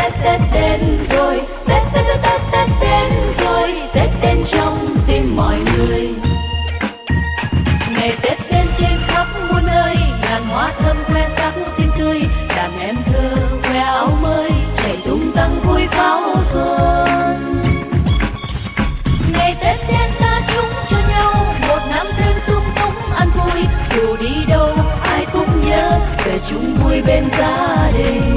Tết đến rồi, Tết đến rồi, Tết đến trong tim mọi người. Ngày Tết đến trên khắp muôn nơi, ngàn hoa thơm khoe sắc xinh tươi, đàn em thơ khoe áo mới, chạy tung tăng vui pháo xuân. Ngày Tết đến ta chúc cho nhau một năm thêm sung túc ăn vui, dù đi đâu ai cũng nhớ về chung vui bên gia đình.